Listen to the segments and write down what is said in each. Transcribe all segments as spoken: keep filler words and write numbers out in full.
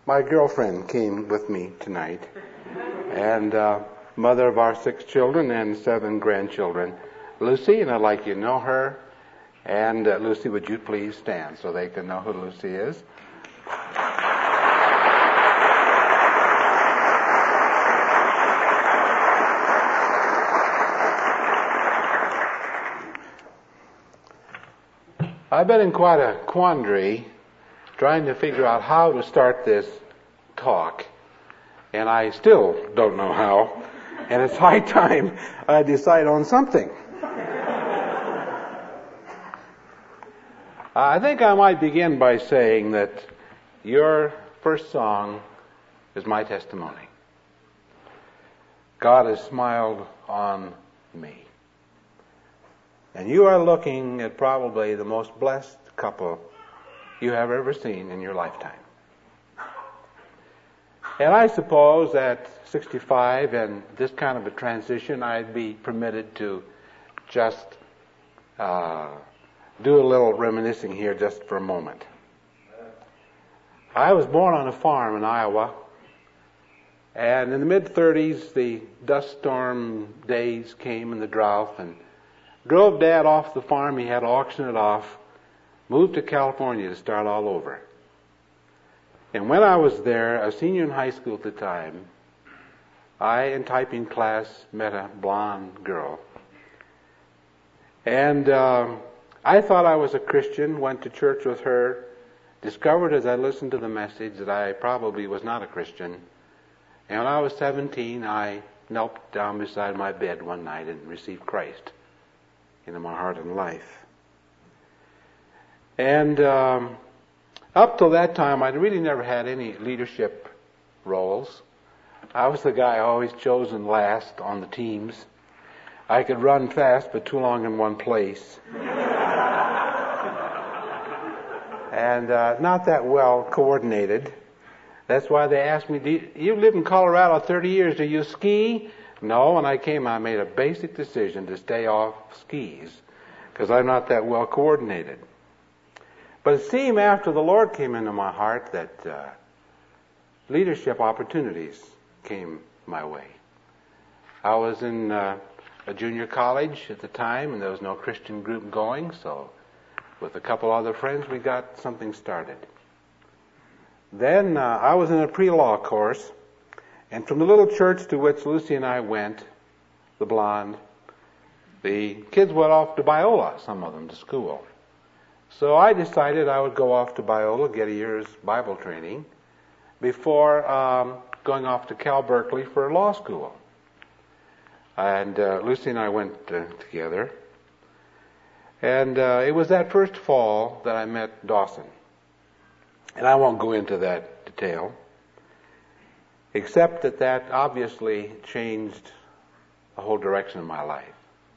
my girlfriend came with me tonight, and uh, mother of our six children and seven grandchildren, Lucy, and I'd like you to know her. And uh, Lucy, would you please stand so they can know who Lucy is? I've been in quite a quandary trying to figure out how to start this talk, and I still don't know how, and it's high time I decide on something. I think I might begin by saying that your first song is my testimony. God has smiled on me. And you are looking at probably the most blessed couple you have ever seen in your lifetime. And I suppose at sixty-five and this kind of a transition, I'd be permitted to just uh, do a little reminiscing here just for a moment. I was born on a farm in Iowa, and in the mid-thirties, the dust storm days came and the drought, and drove Dad off the farm. He had to auction it off, moved to California to start all over. And when I was there, a senior in high school at the time, I, in typing class, met a blonde girl. And um, I thought I was a Christian, went to church with her, discovered as I listened to the message that I probably was not a Christian. And when I was seventeen, I knelt down beside my bed one night and received Christ into my heart and life. And um, up till that time, I'd really never had any leadership roles. I was the guy always chosen last on the teams. I could run fast, but too long in one place. and uh, not that well coordinated. That's why they asked me, do you, you live in Colorado thirty years, do you ski? No, when I came, I made a basic decision to stay off skis because I'm not that well coordinated. But it seemed after the Lord came into my heart that uh, leadership opportunities came my way. I was in uh, a junior college at the time, and there was no Christian group going, so with a couple other friends, we got something started. Then uh, I was in a pre-law course, and from the little church to which Lucy and I went, the blonde, the kids went off to Biola, some of them, to school. So I decided I would go off to Biola, get a year's Bible training, before um, going off to Cal Berkeley for law school. And uh, Lucy and I went uh, together. And uh, it was that first fall that I met Dawson. And I won't go into that detail, except that that obviously changed the whole direction of my life.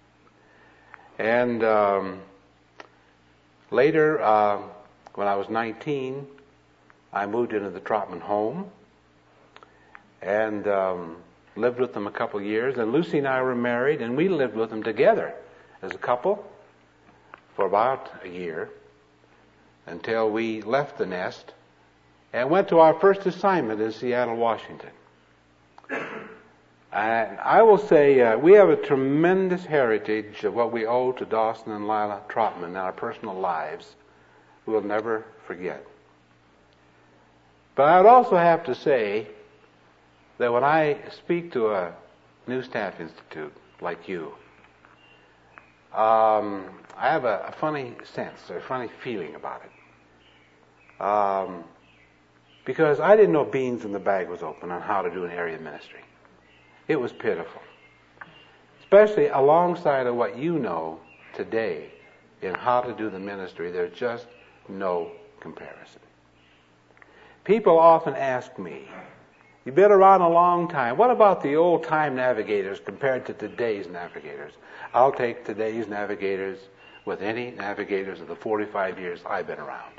And um, later, uh, when I was nineteen, I moved into the Trotman home and um, lived with them a couple of years. And Lucy and I were married, and we lived with them together as a couple for about a year until we left the nest and went to our first assignment in Seattle, Washington. And I will say uh, we have a tremendous heritage of what we owe to Dawson and Lila Trotman in our personal lives we'll never forget. But I would also have to say that when I speak to a New Staff Institute like you, um, I have a, a funny sense, a funny feeling about it. Um, because I didn't know beans in the bag was open on how to do an area ministry. It was pitiful. Especially alongside of what you know today in how to do the ministry, there's just no comparison. People often ask me, you've been around a long time, what about the old-time navigators compared to today's navigators? I'll take today's navigators with any navigators of the forty-five years I've been around.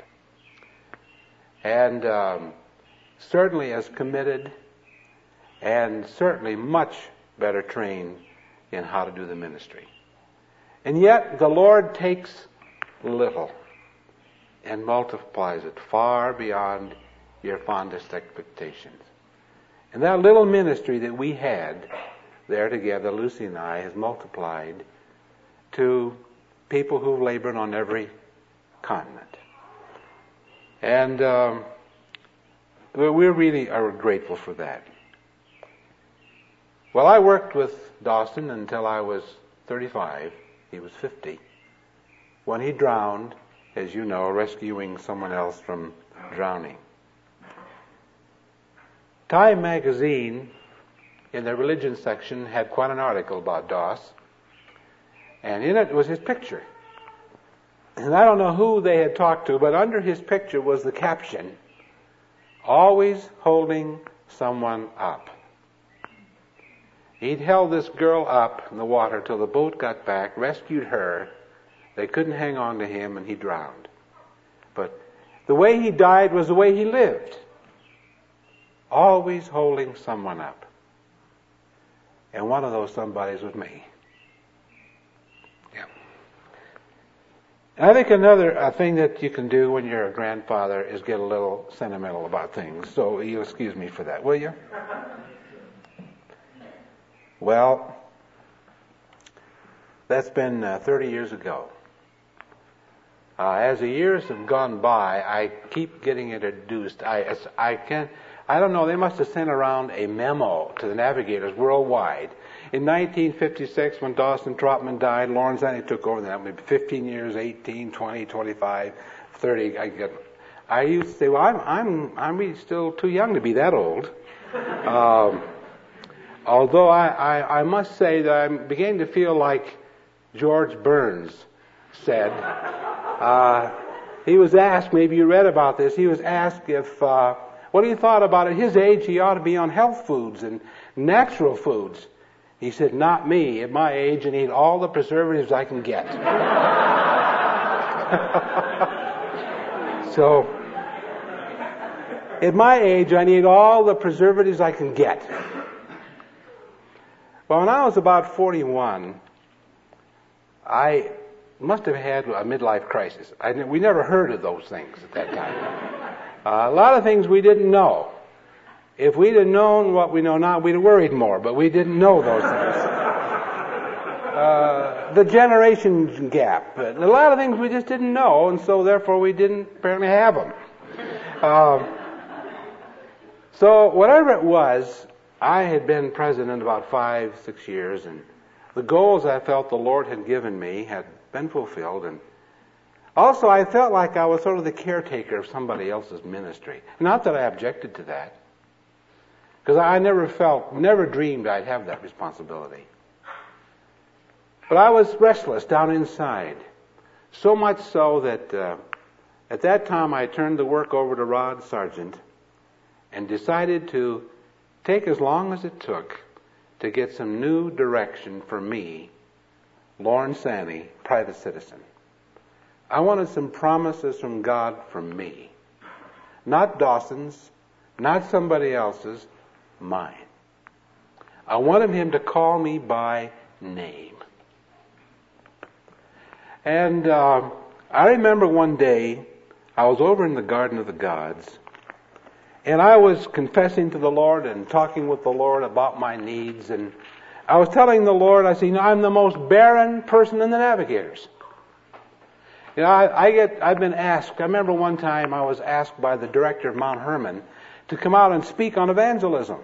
And um, certainly as committed and certainly much better trained in how to do the ministry. And yet the Lord takes little and multiplies it far beyond your fondest expectations. And that little ministry that we had there together, Lucy and I, has multiplied to people who've labored on every continent. And um, we really are grateful for that. Well, I worked with Dawson until I was thirty-five. He was fifty. When he drowned, as you know, rescuing someone else from drowning. Time magazine, in the religion section, had quite an article about Doss. And in it was his picture. And I don't know who they had talked to, but under his picture was the caption, "Always holding someone up." He'd held this girl up in the water till the boat got back, rescued her. They couldn't hang on to him, and he drowned. But the way he died was the way he lived. Always holding someone up. And one of those somebodies was me. Yeah. And I think another uh, thing that you can do when you're a grandfather is get a little sentimental about things. So you excuse me for that, will you? Well, that's been uh, thirty years ago. Uh, as the years have gone by, I keep getting introduced. I, I can't, I don't know, they must have sent around a memo to the navigators worldwide. In nineteen fifty-six, when Dawson Trotman died, Lawrence Zanny took over. That maybe fifteen years, eighteen, twenty, twenty-five, thirty. I get. I used to say, well, I'm I'm I'm really still too young to be that old. Um, although I, I I must say that I'm beginning to feel like George Burns said. Uh, he was asked, maybe you read about this. He was asked if uh, what he thought about at his age he ought to be on health foods and natural foods. He said, "Not me. At my age, I need all the preservatives I can get." So, at my age, I need all the preservatives I can get. Well, when I was about forty-one, I must have had a midlife crisis. I, we never heard of those things at that time. Uh, a lot of things we didn't know. If we'd have known what we know now, we'd have worried more, but we didn't know those things. Uh, the generation gap. A lot of things we just didn't know, and so therefore we didn't apparently have them. Uh, so whatever it was, I had been president about five, six years, and the goals I felt the Lord had given me had been fulfilled, and also I felt like I was sort of the caretaker of somebody else's ministry. Not that I objected to that, because I never felt, never dreamed I'd have that responsibility. But I was restless down inside, so much so that uh, at that time I turned the work over to Rod Sargent and decided to take as long as it took to get some new direction for me, Lawrence Zanny, private citizen. I wanted some promises from God for me. Not Dawson's, not somebody else's, mine. I wanted him to call me by name. And uh, I remember one day, I was over in the Garden of the Gods, and I was confessing to the Lord and talking with the Lord about my needs, and I was telling the Lord, I said, you know, I'm the most barren person in the Navigators. You know, I, I get, I've been asked, I remember one time I was asked by the director of Mount Hermon to come out and speak on evangelism.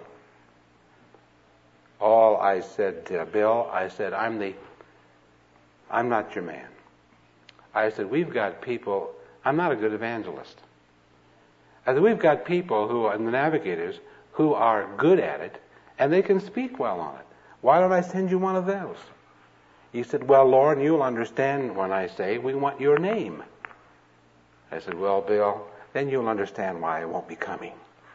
All I said to Bill, I said, I'm the, I'm not your man. I said, we've got people, I'm not a good evangelist. I said, we've got people who are in the Navigators who are good at it, and they can speak well on it. Why don't I send you one of those? He said, well, Lord, you'll understand when I say we want your name. I said, well, Bill, then you'll understand why I won't be coming.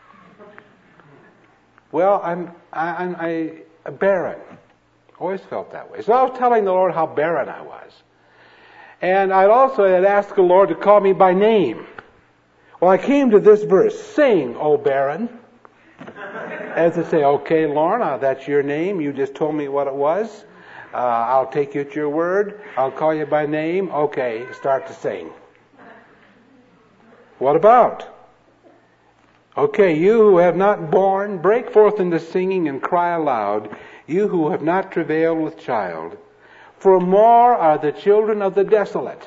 Well, I'm, I, I'm I, barren. Always felt that way. So I was telling the Lord how barren I was. And I also had asked the Lord to call me by name. Well, I came to this verse, sing, O barren. As to say, okay, Lorna, that's your name. You just told me what it was. Uh, I'll take you at your word. I'll call you by name. Okay, start to sing. What about? Okay, you who have not borne, break forth into singing and cry aloud, you who have not travailed with child. For more are the children of the desolate,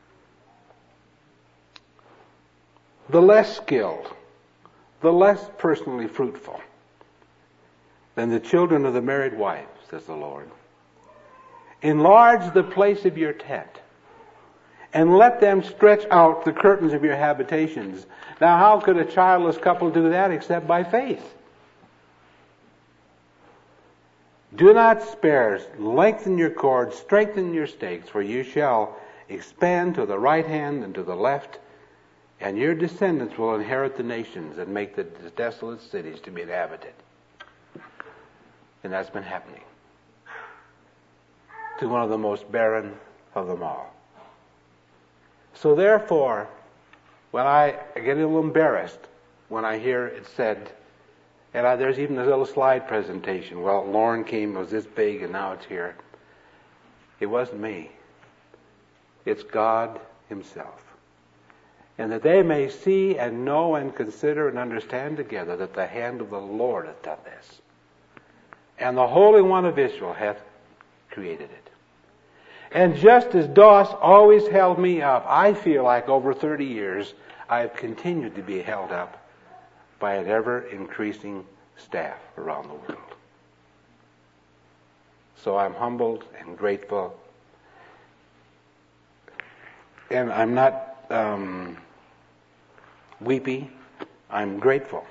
the less skilled, the less personally fruitful, than the children of the married wife, says the Lord. Enlarge the place of your tent, and let them stretch out the curtains of your habitations. Now, how could a childless couple do that except by faith? Do not spare, lengthen your cords, strengthen your stakes, for you shall expand to the right hand and to the left, and your descendants will inherit the nations and make the desolate cities to be inhabited. And that's been happening to one of the most barren of them all. So therefore, when I get a little embarrassed when I hear it said, and I, there's even a little slide presentation, well, Lauren came, it was this big, and now it's here. It wasn't me. It's God Himself. And that they may see and know and consider and understand together that the hand of the Lord hath done this. And the Holy One of Israel hath created it. And just as Doss always held me up, I feel like over thirty years I have continued to be held up by an ever-increasing staff around the world. So I'm humbled and grateful. And I'm not um, weepy. I'm grateful.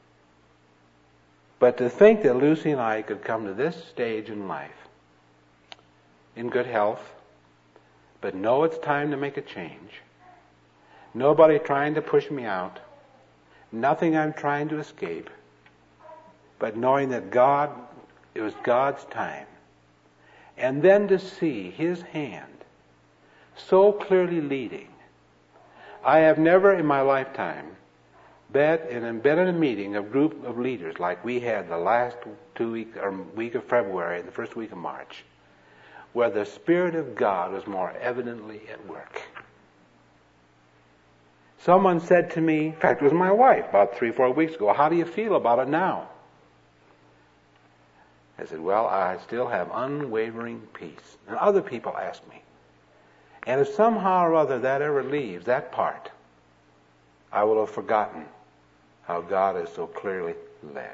But to think that Lucy and I could come to this stage in life in good health, but know it's time to make a change. Nobody trying to push me out. Nothing I'm trying to escape. But knowing that God, it was God's time. And then to see His hand so clearly leading. I have never in my lifetime been in, been in a meeting, a group of leaders like we had the last two weeks, or week of February and the first week of March, where the Spirit of God was more evidently at work. Someone said to me, in fact, it was my wife about three, four weeks ago, how do you feel about it now? I said, well, I still have unwavering peace. And other people ask me. And if somehow or other that ever leaves, that part, I will have forgotten how God is so clearly led.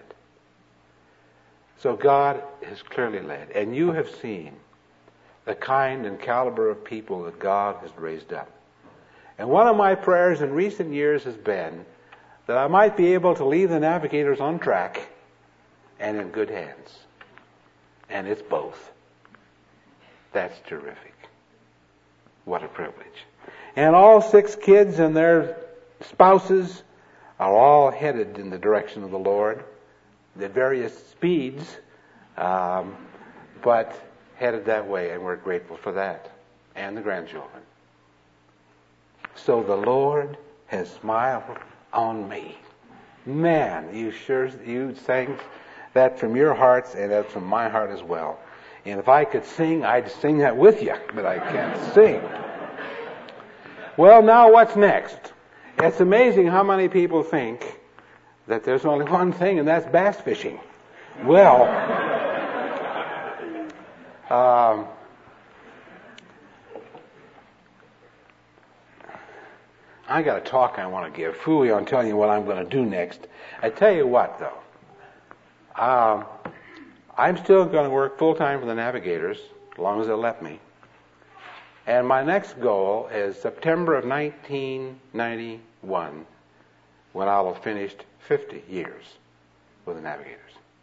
So God is clearly led. And you have seen the kind and caliber of people that God has raised up. And one of my prayers in recent years has been that I might be able to leave the Navigators on track and in good hands. And it's both. That's terrific. What a privilege. And all six kids and their spouses are all headed in the direction of the Lord, at various speeds, um, but headed that way, and we're grateful for that, and the grandchildren. So the Lord has smiled on me. Man, you sure, you sang that from your hearts, and that's from my heart as well. And if I could sing, I'd sing that with you, but I can't sing. Well, now what's next? It's amazing how many people think that there's only one thing, and that's bass fishing. Well, um, I got a talk I want to give. Fooey on telling you what I'm going to do next. I tell you what, though. Um, I'm still going to work full-time for the Navigators, as long as they'll let me. And my next goal is September of nineteen ninety-one, when I will have finished fifty years with the Navigators.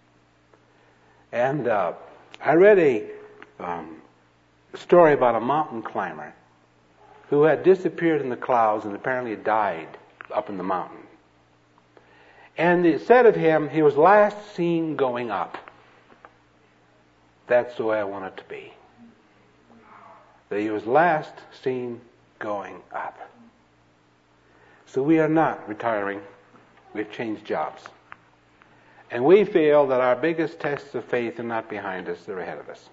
And uh, I read a um, story about a mountain climber who had disappeared in the clouds and apparently died up in the mountain. And it said of him, he was last seen going up. That's the way I want it to be. That he was last seen going up. So we are not retiring. We've changed jobs. And we feel that our biggest tests of faith are not behind us, they're ahead of us.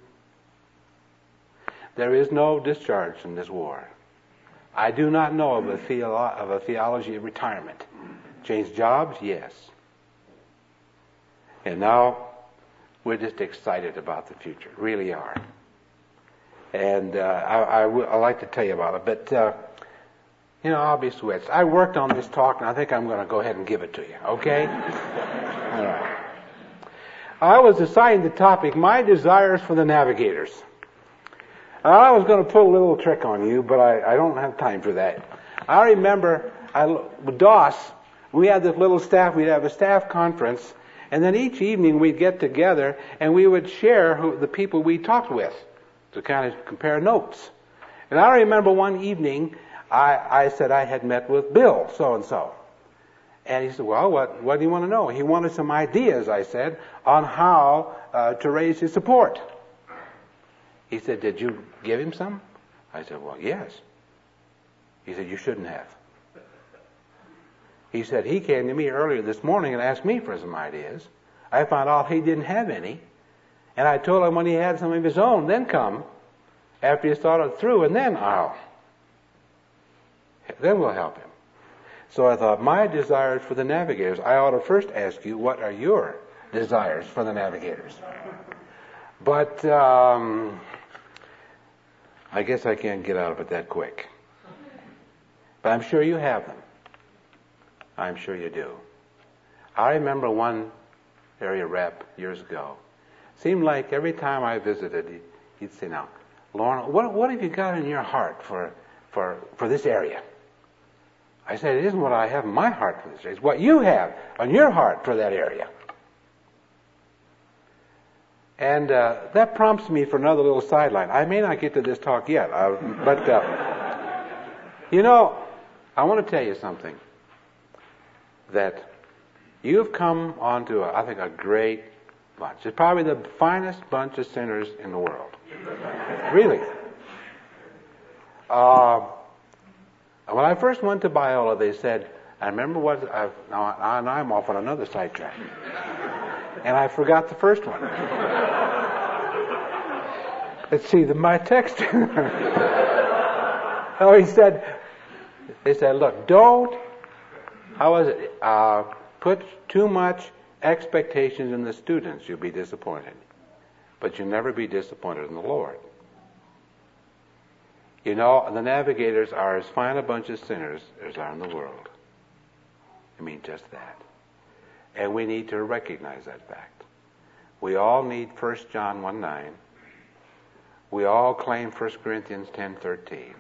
There is no discharge in this war. I do not know of a, theolo- of a theology of retirement. Changed jobs? Yes. And now we're just excited about the future. Really are. And uh, I, I, w- I like to tell you about it. But, uh, you know, I'll be switched. I worked on this talk, and I think I'm going to go ahead and give it to you. Okay? All right. I was assigned the topic, My Desires for the Navigators. I was going to pull a little trick on you, but I, I don't have time for that. I remember I, with Doss, we had this little staff, we'd have a staff conference, and then each evening we'd get together and we would share who, the people we talked with to kind of compare notes. And I remember one evening I, I said I had met with Bill so-and-so. And he said, well, what, what do you want to know? He wanted some ideas, I said, on how uh, to raise his support. He said, did you give him some? I said, well, yes. He said, you shouldn't have. He said, he came to me earlier this morning and asked me for some ideas. I found out he didn't have any. And I told him when he had some of his own, then come. After he's thought it through, and then I'll. Then we'll help him. So I thought, my desires for the navigators. I ought to first ask you, what are your desires for the navigators? But um, I guess I can't get out of it that quick. But I'm sure you have them. I'm sure you do. I remember one area rep years ago. Seemed like every time I visited, he'd say, now, Lauren, what, what have you got in your heart for, for, for this area? I said, it isn't what I have in my heart for this area. It's what you have on your heart for that area. And uh, that prompts me for another little sideline. I may not get to this talk yet, uh, but, uh, you know, I want to tell you something. That you've come onto, a, I think, a great bunch. It's probably the finest bunch of sinners in the world. Really. Uh, when I first went to Biola, they said, I remember what, I've, now, now I'm off on another sidetrack. And I forgot the first one. Let's see, the, my text. Oh, he said, they said, look, don't, how was it? Uh, put too much expectations in the students, you'll be disappointed. But you'll never be disappointed in the Lord. You know, the navigators are as fine a bunch of sinners as are in the world. I mean, just that. And we need to recognize that fact. We all need First John one nine. We all claim First Corinthians ten thirteen.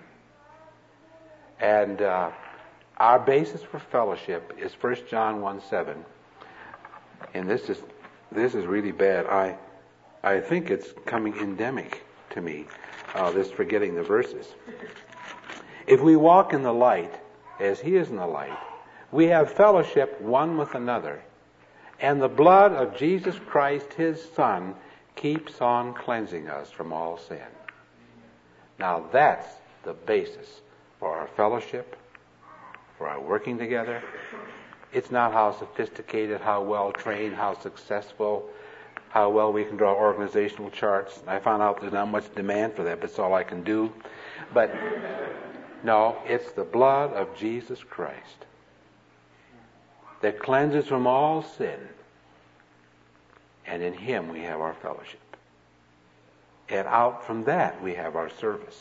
And uh, our basis for fellowship is First John one seven. And this is this is really bad. I I think it's coming endemic to me, uh, this forgetting the verses. If we walk in the light, as he is in the light, we have fellowship one with another. And the blood of Jesus Christ, his Son, keeps on cleansing us from all sin. Now that's the basis for our fellowship, for our working together. It's not how sophisticated, how well trained, how successful, how well we can draw organizational charts. I found out there's not much demand for that, but it's all I can do. But no, it's the blood of Jesus Christ that cleanses from all sin. And in him we have our fellowship. And out from that we have our service.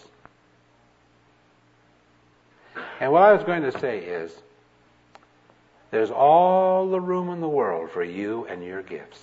And what I was going to say is, there's all the room in the world for you and your gifts.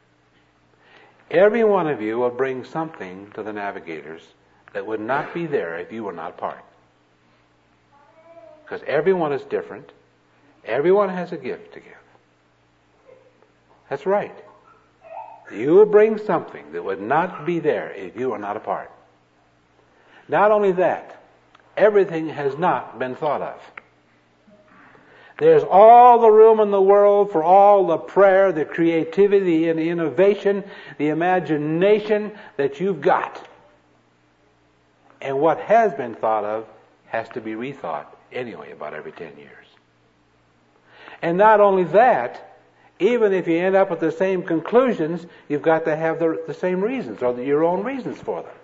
Every one of you will bring something to the navigators that would not be there if you were not part. Because everyone is different. Everyone has a gift to give. That's right. You will bring something that would not be there if you are not a part. Not only that, everything has not been thought of. There's all the room in the world for all the prayer, the creativity, and the innovation, the imagination that you've got. And what has been thought of has to be rethought anyway about every ten years. And not only that, even if you end up with the same conclusions, you've got to have the, the same reasons, or the, your own reasons for them.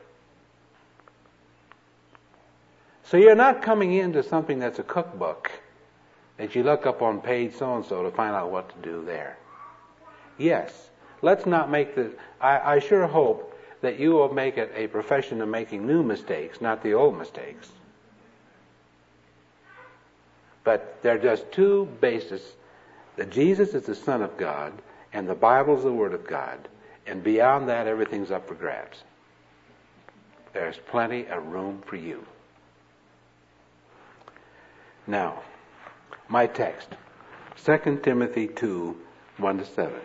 So you're not coming into something that's a cookbook that you look up on page so-and-so to find out what to do there. Yes, let's not make the... I, I sure hope that you will make it a profession of making new mistakes, not the old mistakes. But there are just two bases, that Jesus is the Son of God, and the Bible is the Word of God, and beyond that, everything's up for grabs. There's plenty of room for you. Now, my text, Second Timothy two, one to seven.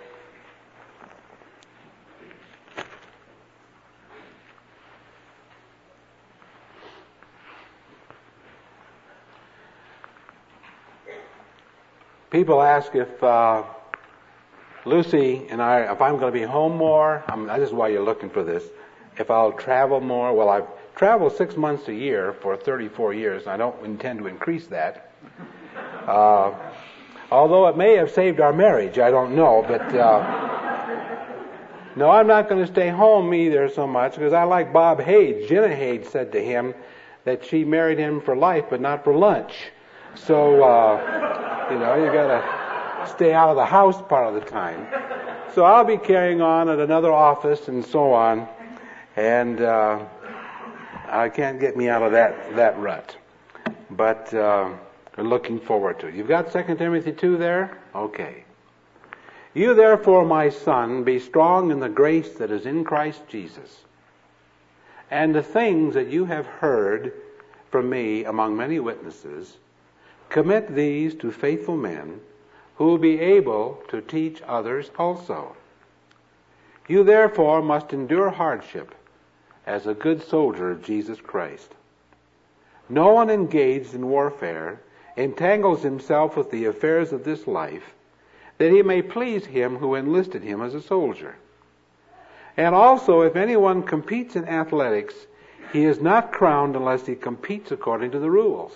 People ask if uh, Lucy and I, if I'm going to be home more. I mean, this is why you're looking for this. If I'll travel more. Well, I've traveled six months a year for thirty-four years, and I don't intend to increase that. Uh, although it may have saved our marriage, I don't know. But uh, no, I'm not going to stay home either so much, because I like Bob Hage. Jenna Hage said to him that she married him for life, but not for lunch. So, uh, you know, you got to stay out of the house part of the time. So I'll be carrying on at another office and so on, and uh, I can't get me out of that that rut. But uh, we're looking forward to it. You've got Second Timothy two there? Okay. You therefore, my son, be strong in the grace that is in Christ Jesus, and the things that you have heard from me among many witnesses, commit these to faithful men who will be able to teach others also. You therefore must endure hardship as a good soldier of Jesus Christ. No one engaged in warfare entangles himself with the affairs of this life, that he may please him who enlisted him as a soldier. And also, if anyone competes in athletics, he is not crowned unless he competes according to the rules.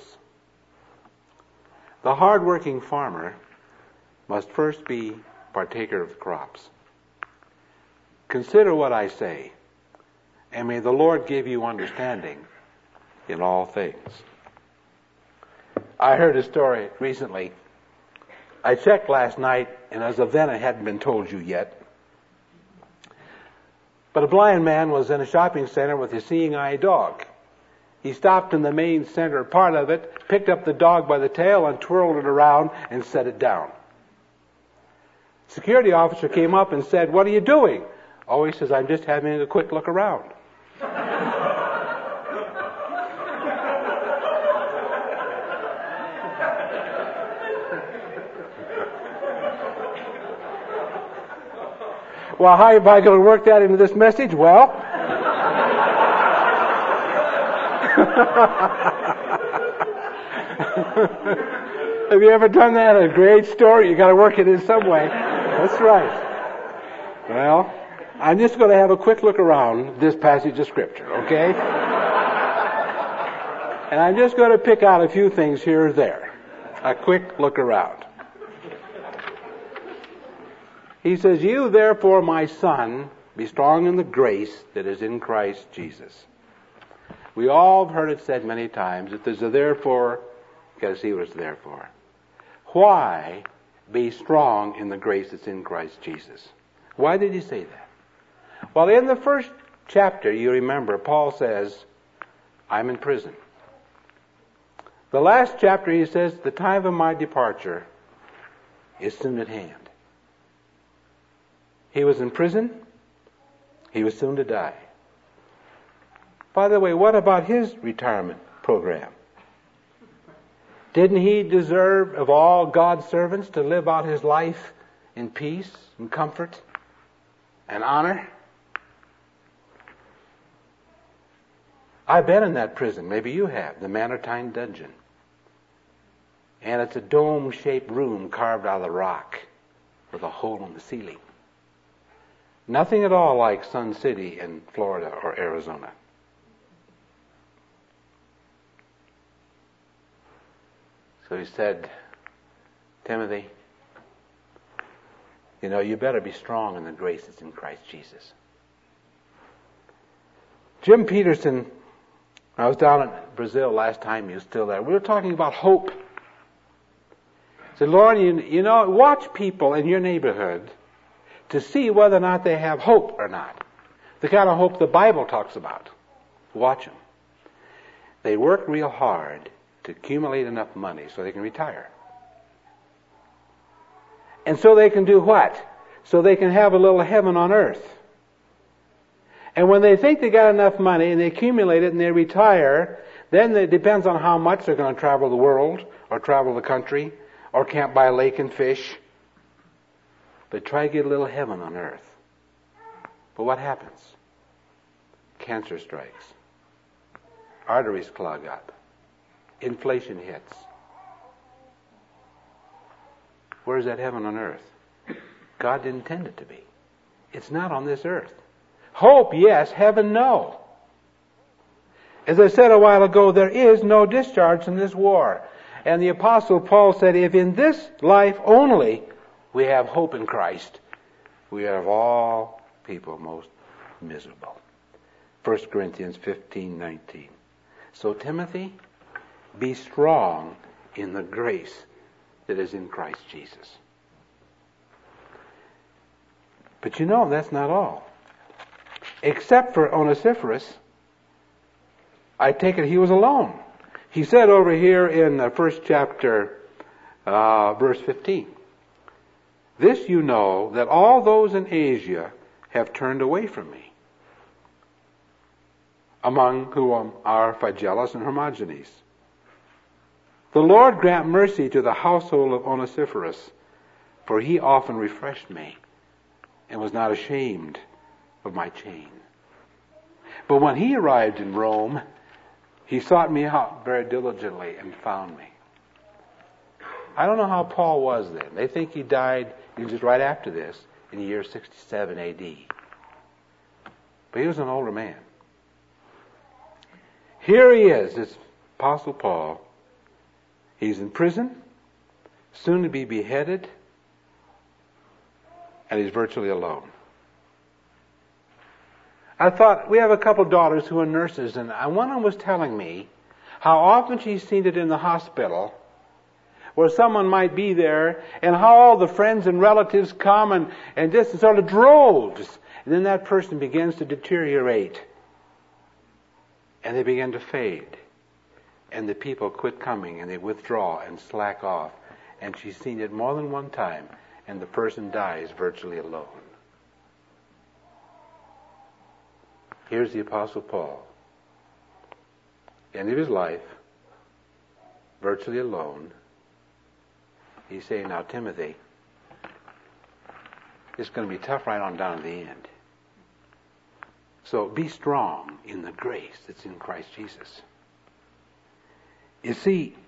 The hard-working farmer must first be partaker of the crops. Consider what I say, and may the Lord give you understanding in all things. I heard a story recently. I checked last night, and as of then it hadn't been told you yet. But a blind man was in a shopping center with a seeing eye dog. He stopped in the main center part of it, picked up the dog by the tail and twirled it around and set it down. Security officer came up and said, "What are you doing?" Oh, he says, "I'm just having a quick look around." Well, how am I going to work that into this message? Well, have you ever done that? A great story. You got to work it in some way. That's right. Well, I'm just going to have a quick look around this passage of Scripture, okay? And I'm just going to pick out a few things here or there. A quick look around. He says, "You therefore, my son, be strong in the grace that is in Christ Jesus." We all have heard it said many times that there's a therefore because he was therefore. Why be strong in the grace that's in Christ Jesus? Why did he say that? Well, in the first chapter, you remember, Paul says, I'm in prison. The last chapter, he says, the time of my departure is soon at hand. He was in prison. He was soon to die. By the way, what about his retirement program? Didn't he deserve of all God's servants to live out his life in peace and comfort and honor? I've been in that prison. Maybe you have. The Mamertine Dungeon. And it's a dome-shaped room carved out of the rock with a hole in the ceiling. Nothing at all like Sun City in Florida or Arizona. So he said, Timothy, you know, you better be strong in the grace that's in Christ Jesus. Jim Peterson, I was down in Brazil last time, he was still there. We were talking about hope. Say, Lord, you, you know, watch people in your neighborhood to see whether or not they have hope or not. The kind of hope the Bible talks about. Watch them. They work real hard to accumulate enough money so they can retire. And so they can do what? So they can have a little heaven on earth. And when they think they got enough money and they accumulate it and they retire, then it depends on how much they're going to travel the world or travel the country or camp by a lake and fish. But try to get a little heaven on earth. But what happens? Cancer strikes. Arteries clog up. Inflation hits. Where's that heaven on earth? God didn't intend it to be. It's not on this earth. Hope, yes. Heaven, no. As I said a while ago, there is no discharge in this war. And the Apostle Paul said, if in this life only we have hope in Christ, we are of all people most miserable. First Corinthians fifteen nineteen. So Timothy, be strong in the grace that is in Christ Jesus. But you know, that's not all. Except for Onesiphorus, I take it he was alone. He said over here in the first chapter, uh, verse fifteen, this you know, that all those in Asia have turned away from me, among whom are Phygelus and Hermogenes. The Lord grant mercy to the household of Onesiphorus, for he often refreshed me and was not ashamed of my chain. But when he arrived in Rome, he sought me out very diligently and found me. I don't know how Paul was then. They think he died just right after this in the year sixty-seven A D. But he was an older man. Here he is, this Apostle Paul. He's in prison, soon to be beheaded, and he's virtually alone. I thought, we have a couple daughters who are nurses, and one of them was telling me how often she's seen it in the hospital where someone might be there, and how all the friends and relatives come and, and just sort of droves. And then that person begins to deteriorate. And they begin to fade. And the people quit coming and they withdraw and slack off. And she's seen it more than one time, and the person dies virtually alone. Here's the Apostle Paul. End of his life, virtually alone. He's saying, now Timothy, it's going to be tough right on down to the end. So be strong in the grace that's in Christ Jesus. You see,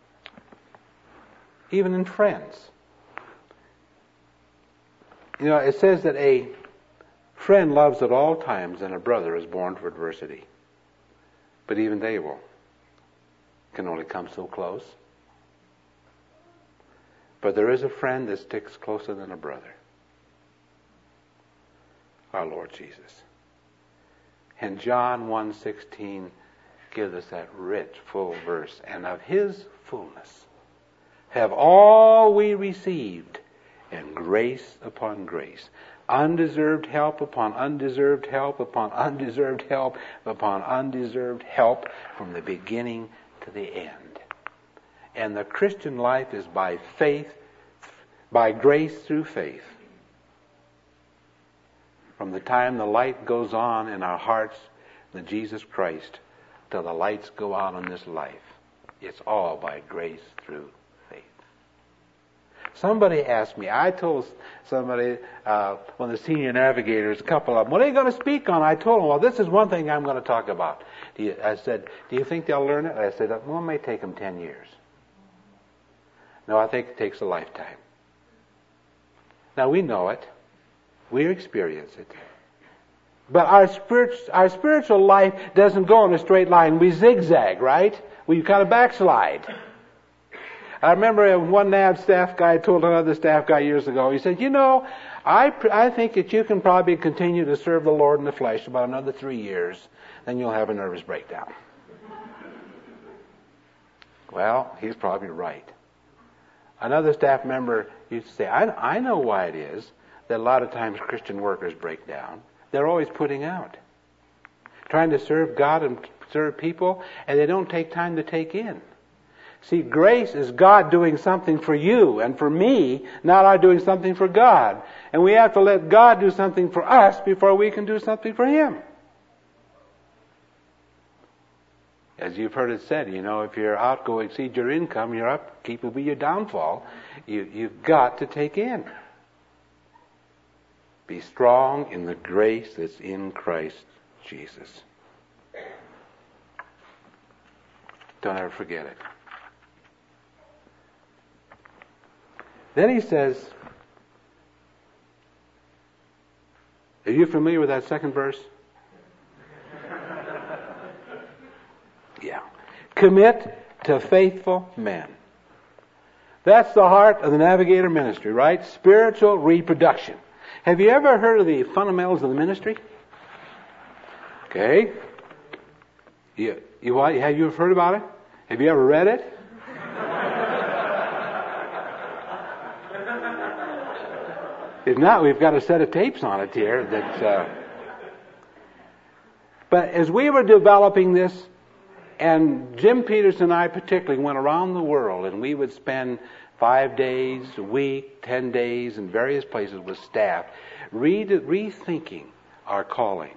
even in friends, you know, it says that a friend loves at all times and a brother is born for adversity. But even they will, can only come so close. But there is a friend that sticks closer than a brother. Our Lord Jesus. And John one sixteen gives us that rich, full verse. And of his fullness have all we received, and grace upon grace. Undeserved help upon undeserved help upon undeserved help upon undeserved help from the beginning to the end. And the Christian life is by faith, by grace through faith. From the time the light goes on in our hearts, the Jesus Christ, till the lights go out in this life, it's all by grace through faith. Somebody asked me, I told somebody, uh, one of the senior navigators, a couple of them, what are you going to speak on? I told them, well, this is one thing I'm going to talk about. Do you, I said, do you think they'll learn it? I said, well, it may take them ten years. No, I think it takes a lifetime. Now, we know it. We experience it. But our, spirit, our spiritual life doesn't go in a straight line. We zigzag, right? We kind of backslide. I remember one N A V staff guy told another staff guy years ago, he said, you know, I, I think that you can probably continue to serve the Lord in the flesh about another three years, then you'll have a nervous breakdown. Well, he's probably right. Another staff member used to say, I, I know why it is that a lot of times Christian workers break down. They're always putting out, trying to serve God and serve people, and they don't take time to take in. See, grace is God doing something for you and for me, not I doing something for God. And we have to let God do something for us before we can do something for Him. As you've heard it said, you know, if your outgo exceeds your income, your upkeep will be your downfall. You, you've got to take in. Be strong in the grace that's in Christ Jesus. Don't ever forget it. Then he says, are you familiar with that second verse? Yeah. Commit to faithful men. That's the heart of the Navigator ministry, right? Spiritual reproduction. Have you ever heard of the fundamentals of the ministry? Okay. You, you, have you heard about it? Have you ever read it? If not, we've got a set of tapes on it here. That's, uh... But as we were developing this, and Jim Peters and I particularly went around the world, and we would spend five days, a week, ten days in various places with staff, re- rethinking our calling.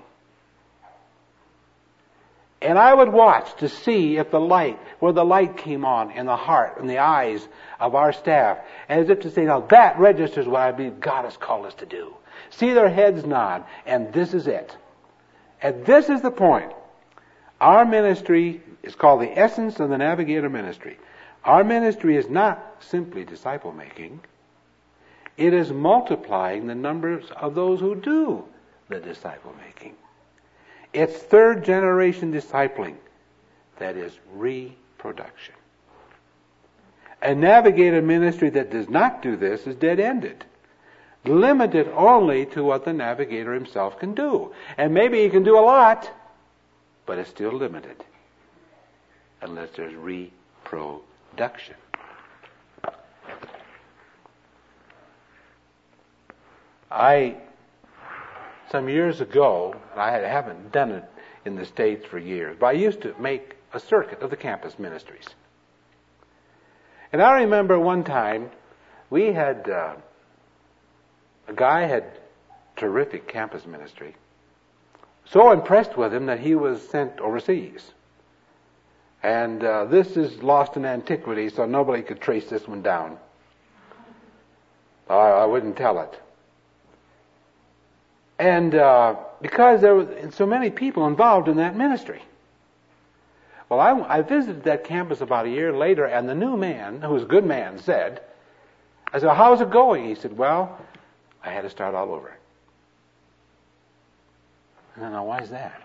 And I would watch to see if the light, where the light came on in the heart and the eyes of our staff, as if to say, now that registers what I believe God has called us to do. See their heads nod, and this is it. And this is the point. Our ministry is called the essence of the Navigator ministry. Our ministry is not simply disciple making. It is multiplying the numbers of those who do the disciple making. It's third generation discipling. That is reproduction. A Navigator ministry that does not do this is dead-ended. Limited only to what the Navigator himself can do. And maybe he can do a lot, but it's still limited. Unless there's reproduction. I... Some years ago, I haven't done it in the States for years, but I used to make a circuit of the campus ministries. And I remember one time, we had, uh, a guy had terrific campus ministry, so impressed with him that he was sent overseas. And uh, this is lost in antiquity, so nobody could trace this one down. I, I wouldn't tell it. And uh, because there were so many people involved in that ministry. Well, I, I visited that campus about a year later, and the new man, who was a good man, said, I said, how's it going? He said, well, I had to start all over. And I know, why is that?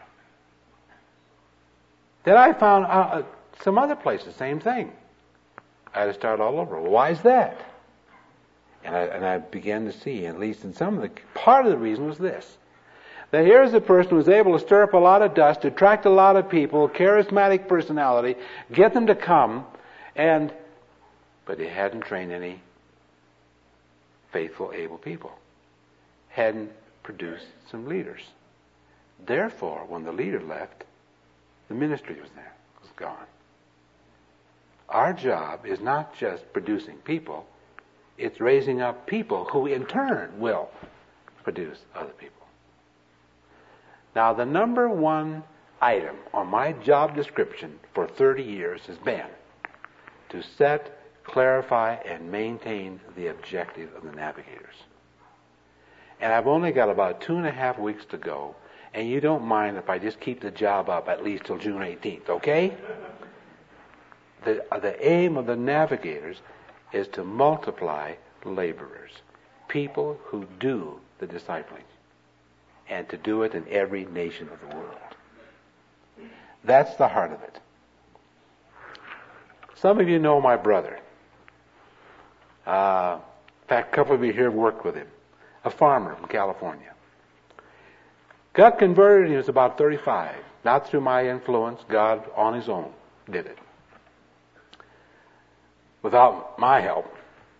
Then I found uh, some other places, same thing. I had to start all over. Well, why is that? And I, and I began to see, at least in some of the, part of the reason was this. That here's a person who was able to stir up a lot of dust, attract a lot of people, charismatic personality, get them to come, and, but he hadn't trained any faithful, able people. Hadn't produced some leaders. Therefore, when the leader left, the ministry was there, was gone. Our job is not just producing people, it's raising up people who in turn will produce other people. Now, the number one item on my job description for thirty years has been to set, clarify, and maintain the objective of the Navigators. And I've only got about two and a half weeks to go, and you don't mind if I just keep the job up at least till June eighteenth, okay? The, the aim of the Navigators is to multiply laborers, people who do the discipling, and to do it in every nation of the world. That's the heart of it. Some of you know my brother. Uh, in fact, a couple of you here have worked with him. A farmer from California. Got converted when he was about thirty-five. Not through my influence. God on his own did it. without my help.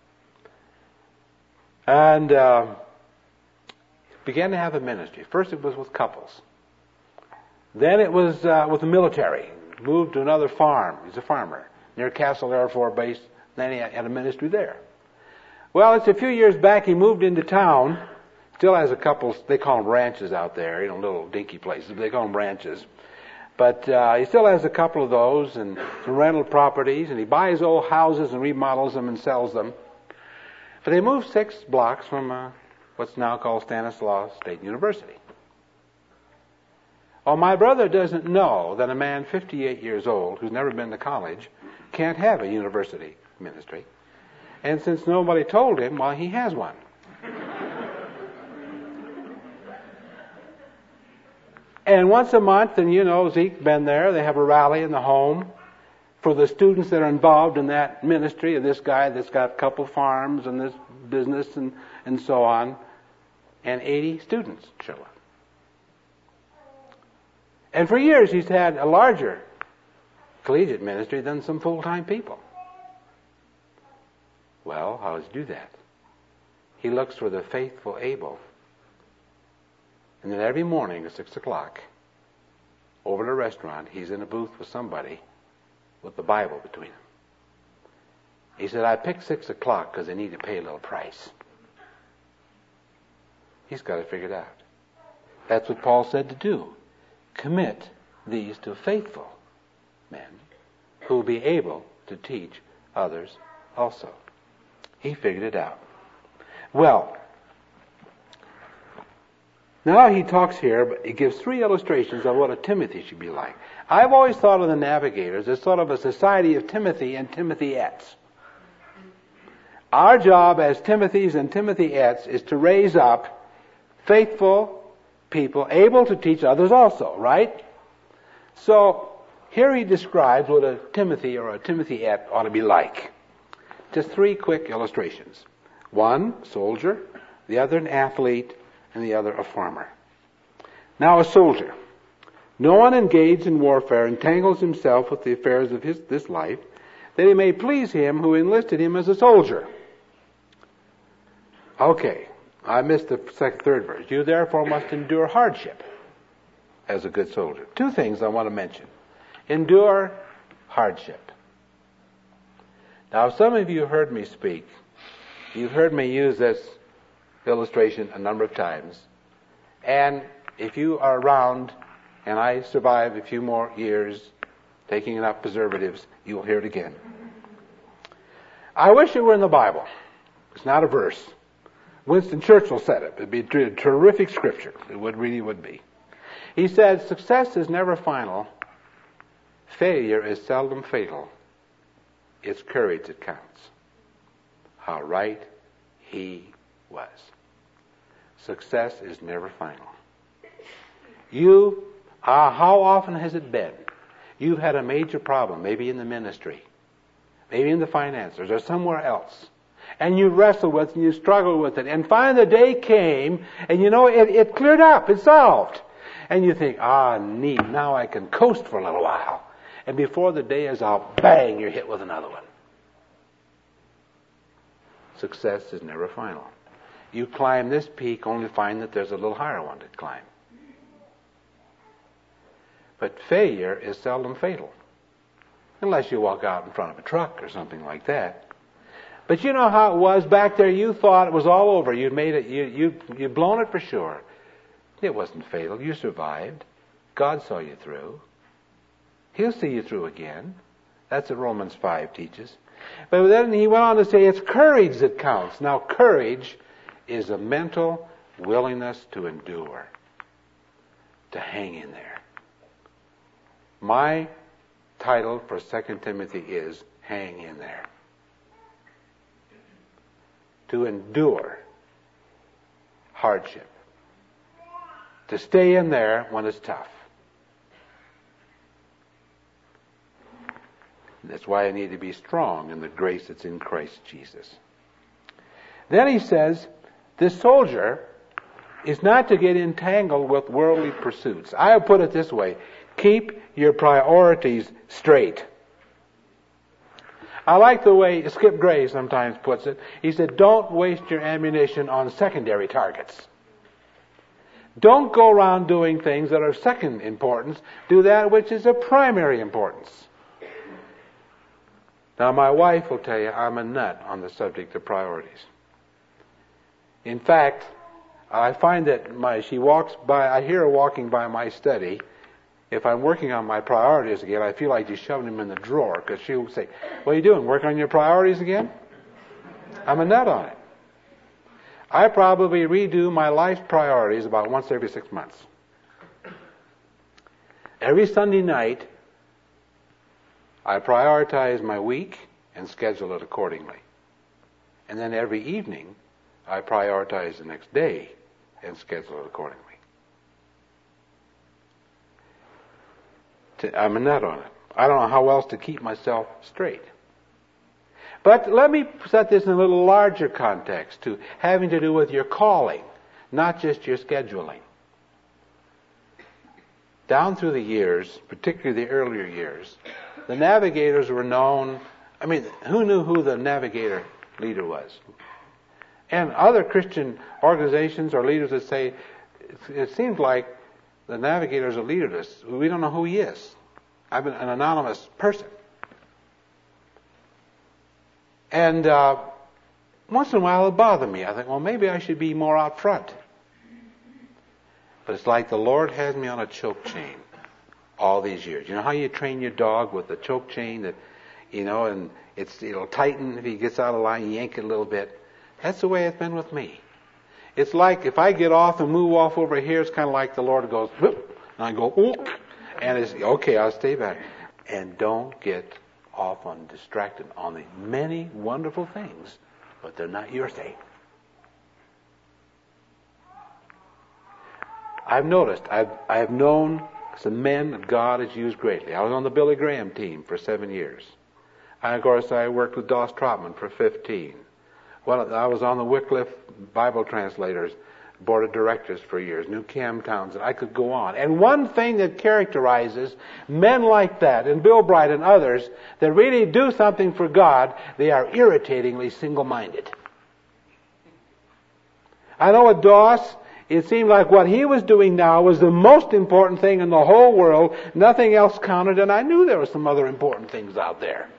And uh, began to have a ministry. First it was with couples. Then it was uh, with the military. Moved to another farm. He's a farmer near Castle Air Force Base. Then he had a ministry there. Well, it's a few years back he moved into town. Still has a couple, they call them ranches out there, you know, little dinky places, but they call them ranches. But uh, he still has a couple of those and some rental properties, and he buys old houses and remodels them and sells them. But they moved six blocks from uh, what's now called Stanislaus State University. Well, my brother doesn't know that a man fifty-eight years old who's never been to college can't have a university ministry. And since nobody told him, well, he has one. And once a month, and you know, Zeke's been there, they have a rally in the home for the students that are involved in that ministry of this guy that's got a couple farms and this business and, and so on. And eighty students show up. And for years he's had a larger collegiate ministry than some full-time people. Well, how does he do that? He looks for the faithful able. And then every morning at six o'clock, over at a restaurant, he's in a booth with somebody with the Bible between them. He said, I picked six o'clock because I need to pay a little price. He's got it figured out. That's what Paul said to do. Commit these to faithful men who will be able to teach others also. He figured it out. Well, now he talks here, but he gives three illustrations of what a Timothy should be like. I've always thought of the Navigators as sort of a society of Timothy and Timothyettes. Our job as Timothys and Timothyettes is to raise up faithful people able to teach others also, right? So here he describes what a Timothy or a Timothyeette ought to be like. Just three quick illustrations. One, soldier, the other an athlete, and the other a farmer. Now a soldier. No one engaged in warfare entangles himself with the affairs of his, this life, that he may please him who enlisted him as a soldier. Okay, I missed the second, third verse. You therefore must endure hardship as a good soldier. Two things I want to mention. Endure hardship. Now, some of you heard me speak. You've heard me use this illustration a number of times. And if you are around and I survive a few more years taking enough preservatives, you'll hear it again. I wish it were in the Bible. It's not a verse. Winston Churchill said it. It'd be a terrific scripture. It would really would be. He said, success is never final. Failure is seldom fatal. It's courage that counts. How right he was. Success is never final. You, uh, how often has it been? You've had a major problem, maybe in the ministry, maybe in the finances, or somewhere else. And you wrestle with it, and you struggle with it. And finally the day came, and you know, it, it cleared up, it's solved. And you think, ah, neat, now I can coast for a little while. And before the day is out, bang, you're hit with another one. Success is never final. You climb this peak, only to find that there's a little higher one to climb. But failure is seldom fatal. Unless you walk out in front of a truck or something like that. But you know how it was back there. You thought it was all over. You'd made it. You you you'd blown it for sure. It wasn't fatal. You survived. God saw you through. He'll see you through again. That's what Romans five teaches. But then he went on to say it's courage that counts. Now courage is a mental willingness to endure, to hang in there. My title for Second Timothy is Hang in There. To endure hardship. To stay in there when it's tough. That's why I need to be strong in the grace that's in Christ Jesus. Then he says, this soldier is not to get entangled with worldly pursuits. I would put it this way. Keep your priorities straight. I like the way Skip Gray sometimes puts it. He said, don't waste your ammunition on secondary targets. Don't go around doing things that are second importance. Do that which is of primary importance. Now, my wife will tell you I'm a nut on the subject of priorities. In fact, I find that my she walks by, I hear her walking by my study. If I'm working on my priorities again, I feel like just shoving them in the drawer, because she'll say, what are you doing, work on your priorities again? I'm a nut on it. I probably redo my life priorities about once every six months. Every Sunday night, I prioritize my week and schedule it accordingly. And then every evening, I prioritize the next day and schedule it accordingly. I'm a nut on it. I don't know how else to keep myself straight. But let me set this in a little larger context, to having to do with your calling, not just your scheduling. Down through the years, particularly the earlier years, the navigators were known. I mean, who knew who the navigator leader was? And other Christian organizations or leaders that say, it seems like the navigator is a leaderless. We don't know who he is. I'm an anonymous person. And uh, once in a while it bothered me. I think, well, maybe I should be more out front. But it's like the Lord has me on a choke chain all these years. You know how you train your dog with a choke chain that, you know, and it's it'll tighten if he gets out of line, you yank it a little bit. That's the way it's been with me. It's like if I get off and move off over here, it's kind of like the Lord goes, whoop, and I go, ooh, and it's, okay, I'll stay back. And don't get off on distracted on the many wonderful things, but they're not your thing. I've noticed, I've, I've known some men that God has used greatly. I was on the Billy Graham team for seven years. And of course, I worked with Doss Trotman for fifteen. Well, I was on the Wycliffe Bible Translators Board of Directors for years, New Cam Townsend. I could go on. And one thing that characterizes men like that, and Bill Bright and others, that really do something for God, they are irritatingly single-minded. I know with Doss, it seemed like what he was doing now was the most important thing in the whole world. Nothing else counted, and I knew there were some other important things out there.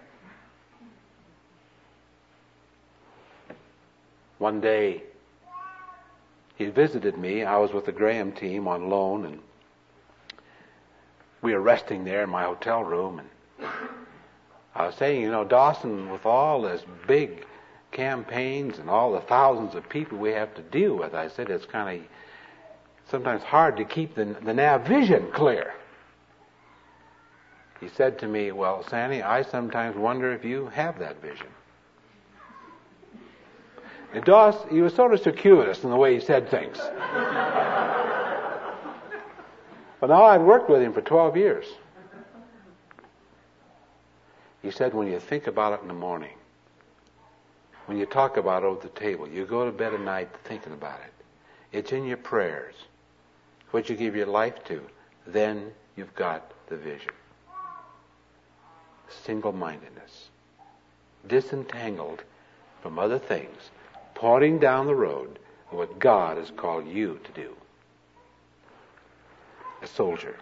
One day, he visited me. I was with the Graham team on loan, and we were resting there in my hotel room. And I was saying, you know, Dawson, with all this big campaigns and all the thousands of people we have to deal with, I said, it's kind of sometimes hard to keep the, the nav vision clear. He said to me, well, Sandy, I sometimes wonder if you have that vision. And Doss, he was sort of circuitous in the way he said things. But now I've worked with him for twelve years. He said, when you think about it in the morning, when you talk about it over the table, you go to bed at night thinking about it. It's in your prayers. What you give your life to, then you've got the vision. Single-mindedness. Disentangled from other things. Pointing down the road of what God has called you to do. A soldier.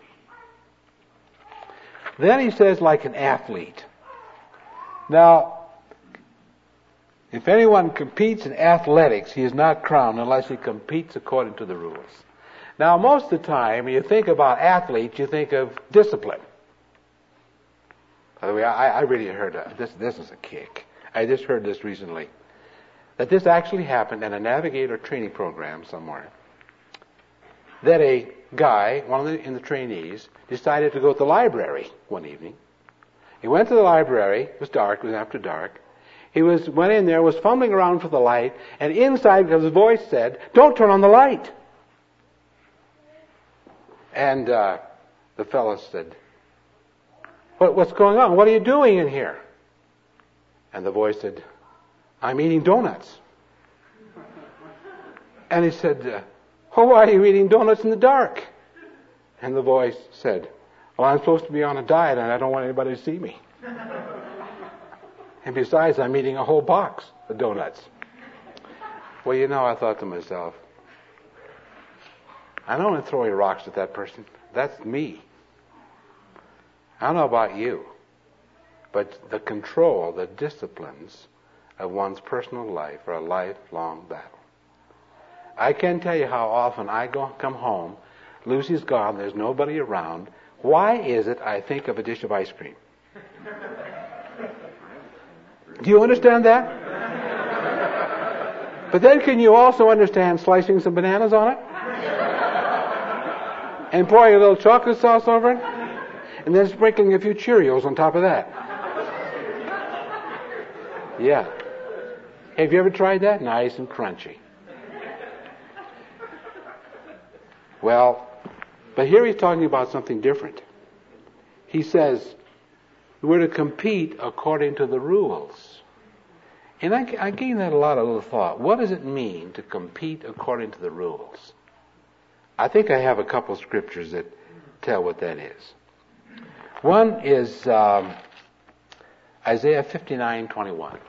Then he says, like an athlete. Now, if anyone competes in athletics, he is not crowned unless he competes according to the rules. Now, most of the time, when you think about athletes, you think of discipline. By the way, I, I really heard uh, this. This is a kick. I just heard this recently. That this actually happened in a navigator training program somewhere. That a guy, one of the in the trainees, decided to go to the library one evening. He went to the library. It was dark. It was after dark. He was went in there, was fumbling around for the light, and inside, because his voice said, "Don't turn on the light." And uh, the fellow said, what, "What's going on? What are you doing in here?" And the voice said, "I'm eating donuts." And he said, uh, "Oh, why are you eating donuts in the dark?" And the voice said, "Well, I'm supposed to be on a diet and I don't want anybody to see me." And besides, I'm eating a whole box of donuts. Well, you know, I thought to myself, I don't want to throw any rocks at that person. That's me. I don't know about you, but the control, the disciplines of one's personal life are a lifelong battle. I can't tell you how often I go come home, Lucy's gone, there's nobody around. Why is it I think of a dish of ice cream? Do you understand that? But then can you also understand slicing some bananas on it? And pouring a little chocolate sauce over it? And then sprinkling a few Cheerios on top of that. Yeah. Have you ever tried that? Nice and crunchy. Well, but here he's talking about something different. He says, we're to compete according to the rules. And I, I gave that a lot of little thought. What does it mean to compete according to the rules? I think I have a couple of scriptures that tell what that is. One is um, Isaiah fifty-nine twenty-one.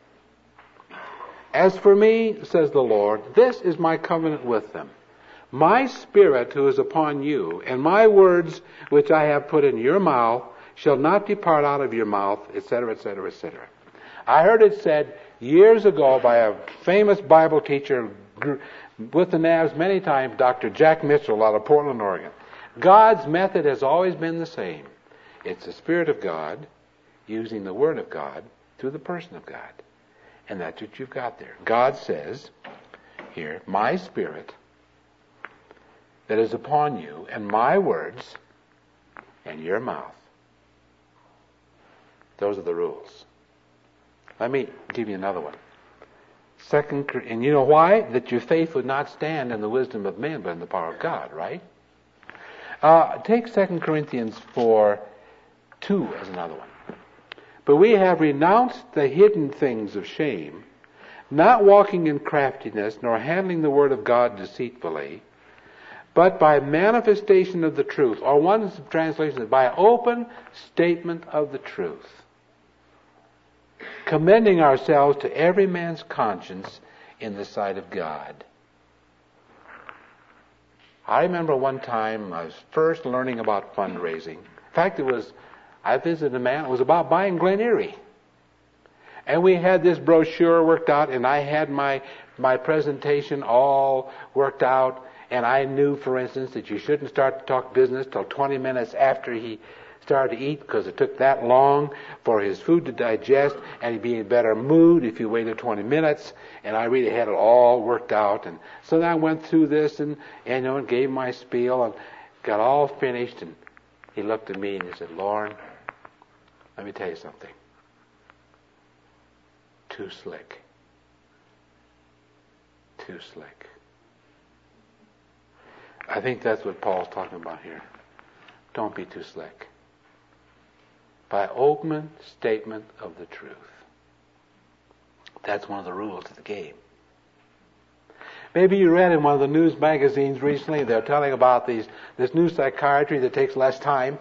As for me, says the Lord, this is my covenant with them. My spirit who is upon you, and my words which I have put in your mouth, shall not depart out of your mouth, et cetera, et cetera, et cetera. I heard it said years ago by a famous Bible teacher with the N A Vs many times, Doctor Jack Mitchell out of Portland, Oregon. God's method has always been the same. It's the Spirit of God using the Word of God through the person of God. And that's what you've got there. God says here, my Spirit that is upon you, and my words and your mouth. Those are the rules. Let me give you another one. Second, and you know why? That your faith would not stand in the wisdom of men, but in the power of God, right? Uh, take Second Corinthians four two as another one. But we have renounced the hidden things of shame, not walking in craftiness, nor handling the word of God deceitfully, but by manifestation of the truth, or one translation is by open statement of the truth, commending ourselves to every man's conscience in the sight of God. I remember one time I was first learning about fundraising. In fact, it was, I visited a man, it was about buying Glen Erie. And we had this brochure worked out, and I had my, my presentation all worked out. And I knew, for instance, that you shouldn't start to talk business till twenty minutes after he started to eat, because it took that long for his food to digest, and he'd be in a better mood if you waited twenty minutes. And I really had it all worked out. And so then I went through this and, and you know, and gave my spiel and got all finished. And he looked at me and he said, Lauren, let me tell you something. Too slick. Too slick. I think that's what Paul's talking about here. Don't be too slick. By open statement of the truth. That's one of the rules of the game. Maybe you read in one of the news magazines recently, they're telling about these this new psychiatry that takes less time.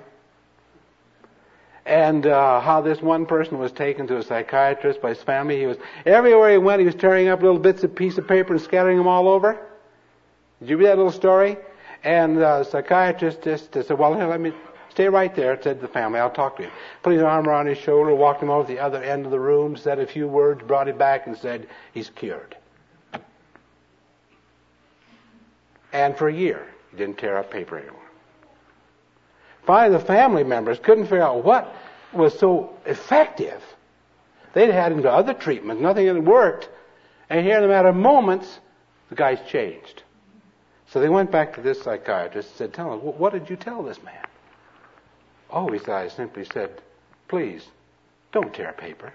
And uh, how this one person was taken to a psychiatrist by his family. He was, everywhere he went, he was tearing up little bits of piece of paper and scattering them all over. Did you read that little story? And the psychiatrist just said, well, here, let me stay right there, said to the family, I'll talk to you. Put his arm around his shoulder, walked him over to the other end of the room, said a few words, brought him back and said, he's cured. And for a year, he didn't tear up paper anymore. Finally, the family members couldn't figure out what was so effective. They'd had him to other treatments, nothing had worked. And here in a matter of moments, the guy's changed. So they went back to this psychiatrist and said, tell him, what did you tell this man? Oh, he said, I simply said, please, don't tear paper.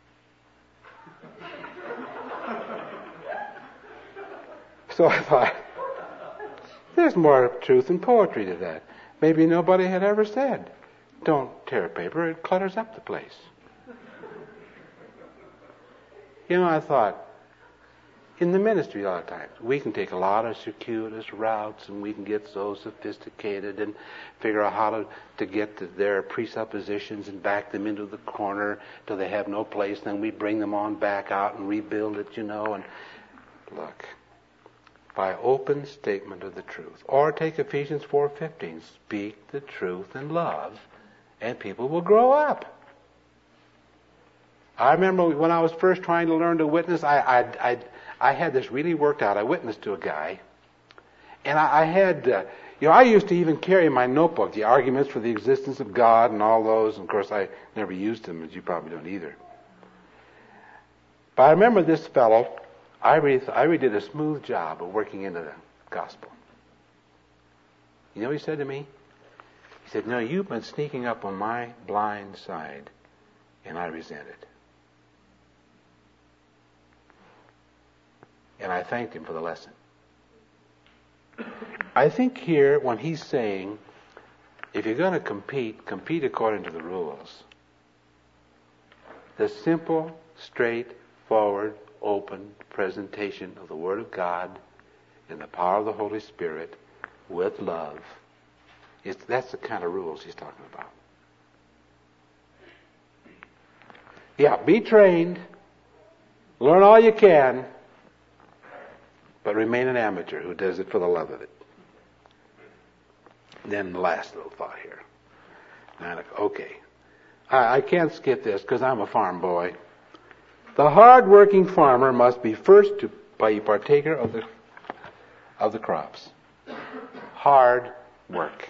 So I thought, there's more truth and poetry to that. Maybe nobody had ever said, don't tear paper, it clutters up the place. You know, I thought, in the ministry a lot of times. We can take a lot of circuitous routes, and we can get so sophisticated and figure out how to, to get to their presuppositions and back them into the corner till they have no place. Then we bring them on back out and rebuild it, you know. And look, by open statement of the truth. Or take Ephesians four fifteen. Speak the truth in love, and people will grow up. I remember when I was first trying to learn to witness, I I I, I had this really worked out. I witnessed to a guy, and I, I had, uh, you know, I used to even carry in my notebook the arguments for the existence of God and all those. And of course, I never used them, as you probably don't either. But I remember this fellow. I really, I really did a smooth job of working into the gospel. You know what he said to me? He said, "No, you've been sneaking up on my blind side, and I resent it." And I thanked him for the lesson. I think here, when he's saying, if you're going to compete, compete according to the rules. The simple, straightforward, open presentation of the Word of God in the power of the Holy Spirit with love. It's, that's the kind of rules he's talking about. Yeah, be trained. Learn all you can. But remain an amateur who does it for the love of it. Then the last little thought here. Okay. I, I can't skip this because I'm a farm boy. The hard-working farmer must be first to be partaker of the of the crops. Hard work.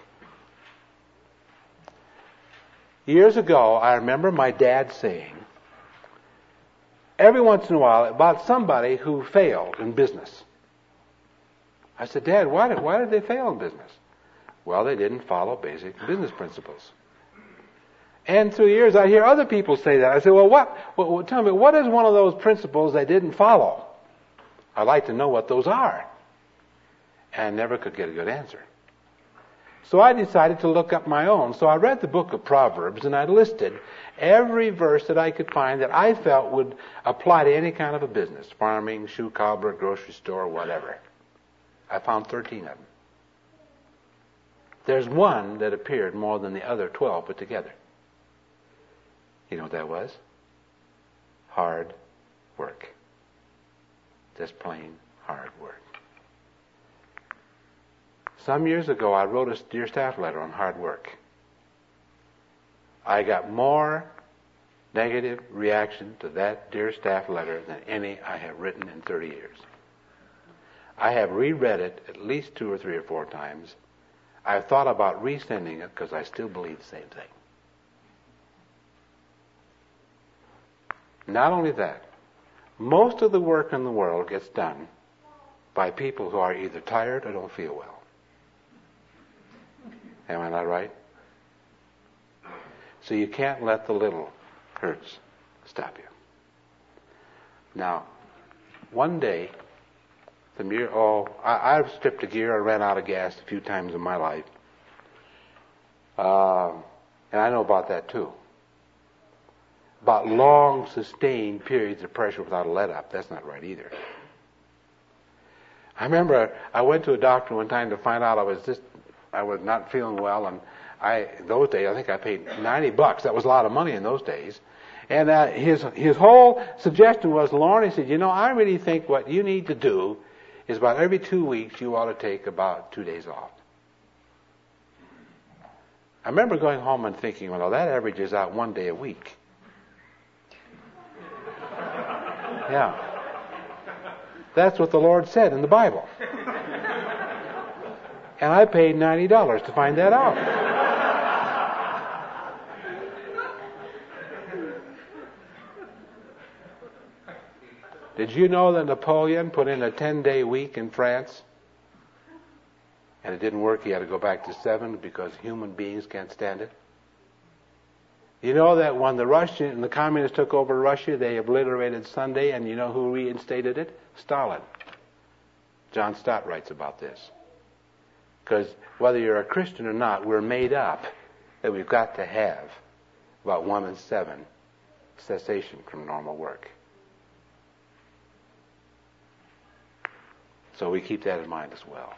Years ago, I remember my dad saying, every once in a while, about somebody who failed in business. I said, "Dad, why did why did they fail in business?" Well, they didn't follow basic business principles. And through the years, I hear other people say that. I say, well, what? Well, tell me, what is one of those principles they didn't follow? I'd like to know what those are. And I never could get a good answer. So I decided to look up my own. So I read the book of Proverbs, and I listed every verse that I could find that I felt would apply to any kind of a business, farming, shoe cobbler, grocery store, whatever. I found thirteen of them. There's one that appeared more than the other twelve put together. You know what that was? Hard work. Just plain hard work. Some years ago, I wrote a Dear Staff letter on hard work. I got more negative reaction to that Dear Staff letter than any I have written in thirty years. I have reread it at least two or three or four times. I've thought about resending it because I still believe the same thing. Not only that, most of the work in the world gets done by people who are either tired or don't feel well. Am I not right? So you can't let the little hurts stop you. Now, one day, the mere, oh, I, I've stripped a gear. I ran out of gas a few times in my life. Uh, and I know about that too. About long, sustained periods of pressure without a let-up. That's not right either. I remember I went to a doctor one time to find out I was just, I was not feeling well, and I, those days, I think I paid ninety bucks. That was a lot of money in those days. And uh, his his whole suggestion was, Lauren, he said, you know, I really think what you need to do is about every two weeks you ought to take about two days off. I remember going home and thinking, well, that averages out one day a week. Yeah. That's what the Lord said in the Bible. And I paid ninety dollars to find that out. Did you know that Napoleon put in a ten-day week in France? And it didn't work. He had to go back to seven because human beings can't stand it. You know that when the Russian and the communists took over Russia, they obliterated Sunday, and you know who reinstated it? Stalin. John Stott writes about this. Because whether you're a Christian or not, we're made up that we've got to have about one in seven cessation from normal work. So we keep that in mind as well.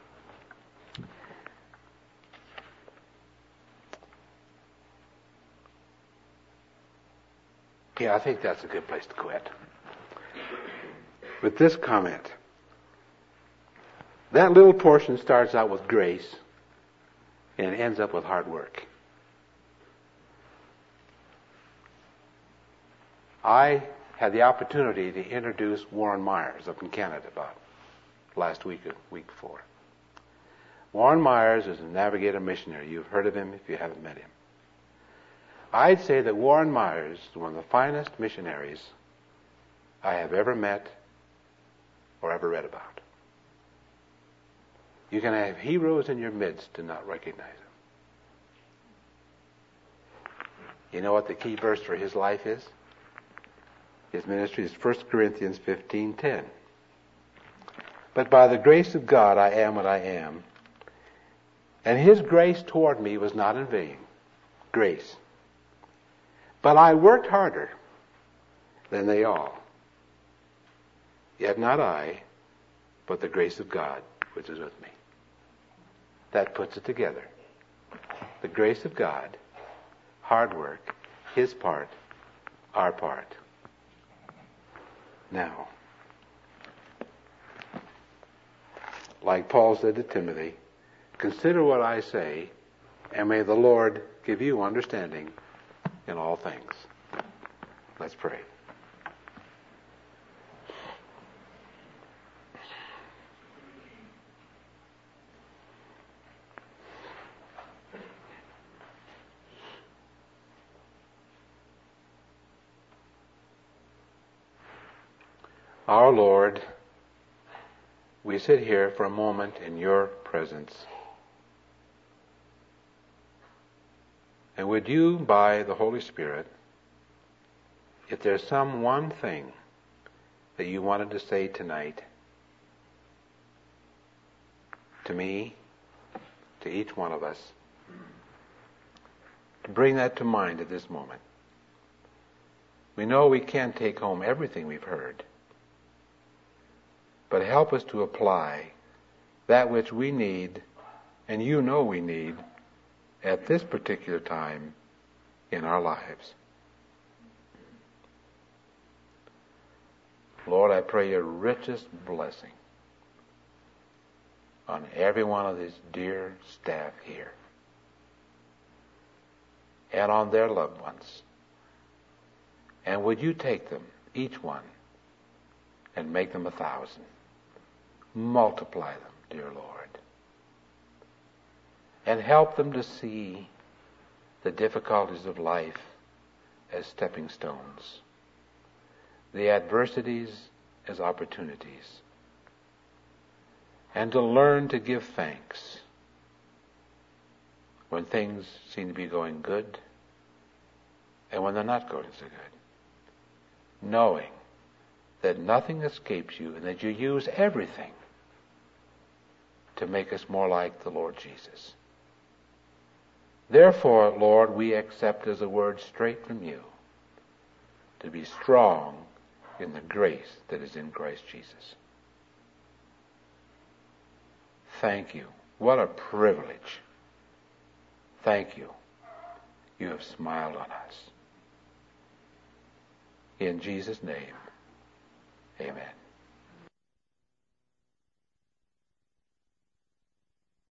Yeah, I think that's a good place to quit. With this comment, that little portion starts out with grace and it ends up with hard work. I had the opportunity to introduce Warren Myers up in Canada about last week or week before. Warren Myers is a navigator missionary. You've heard of him if you haven't met him. I'd say that Warren Myers is one of the finest missionaries I have ever met or ever read about. You can have heroes in your midst and not recognize them. You know what the key verse for his life is? His ministry is First Corinthians fifteen ten. But by the grace of God I am what I am, and his grace toward me was not in vain. Grace. But I worked harder than they all. Yet not I, but the grace of God which is with me. That puts it together. The grace of God, hard work, his part, our part. Now, like Paul said to Timothy, consider what I say, and may the Lord give you understanding in all things. Let's pray. Our Lord, we sit here for a moment in your presence. And would you, by the Holy Spirit, if there's some one thing that you wanted to say tonight, to me, to each one of us, to bring that to mind at this moment. We know we can't take home everything we've heard, but help us to apply that which we need, and you know we need, at this particular time in our lives. Lord, I pray your richest blessing on every one of these dear staff here and on their loved ones. And would you take them, each one, and make them a thousand? Multiply them, dear Lord. And help them to see the difficulties of life as stepping stones, the adversities as opportunities, and to learn to give thanks when things seem to be going good and when they're not going so good, knowing that nothing escapes you and that you use everything to make us more like the Lord Jesus. Therefore, Lord, we accept as a word straight from you to be strong in the grace that is in Christ Jesus. Thank you. What a privilege. Thank you. You have smiled on us. In Jesus' name, amen.